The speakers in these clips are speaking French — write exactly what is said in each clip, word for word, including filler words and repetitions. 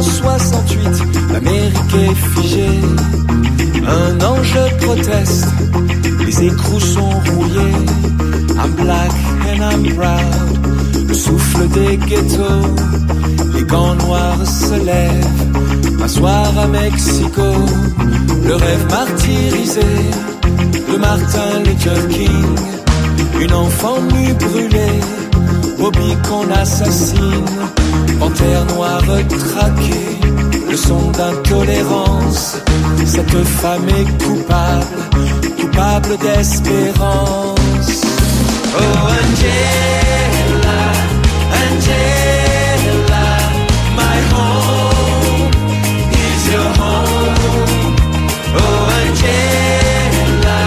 soixante-huit, l'Amérique est figée. Un ange proteste, les écrous sont rouillés. I'm black and I'm proud, le souffle des ghettos. Les gants noirs se lèvent, un soir à Mexico. Le rêve martyrisé de Martin Luther King. Une enfant nue brûlée, Bobby qu'on assassine. Panthère noire traquée, leçon d'intolérance. Cette femme est coupable, coupable d'espérance. Oh Angela, Angela, my home is your home. Oh Angela,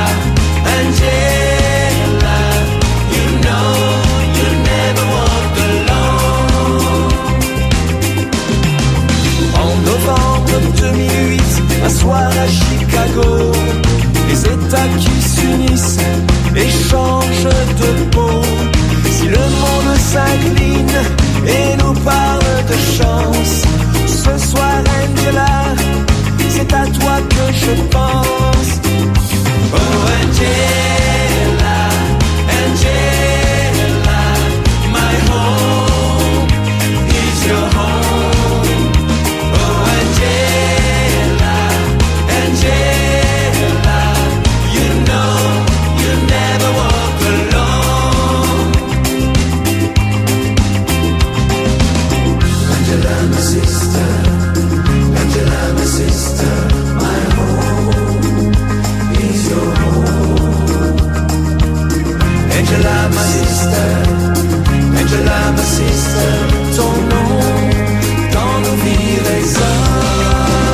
Angela, you know you never walk alone. En novembre deux mille huit, un soir à Chicago, les États qui s'unissent et changent de peau. Si le monde s'incline et nous parle de chance, ce soir Angela, c'est à toi que je pense. Oh Angela, Angela, my home is your home. Oh Angela, Angela, you know you never walk alone. Angela, my sister, Angela, my sister, my home is your home. Angela, my sister, Angela, my sister, ton nom dans nos vies résonne.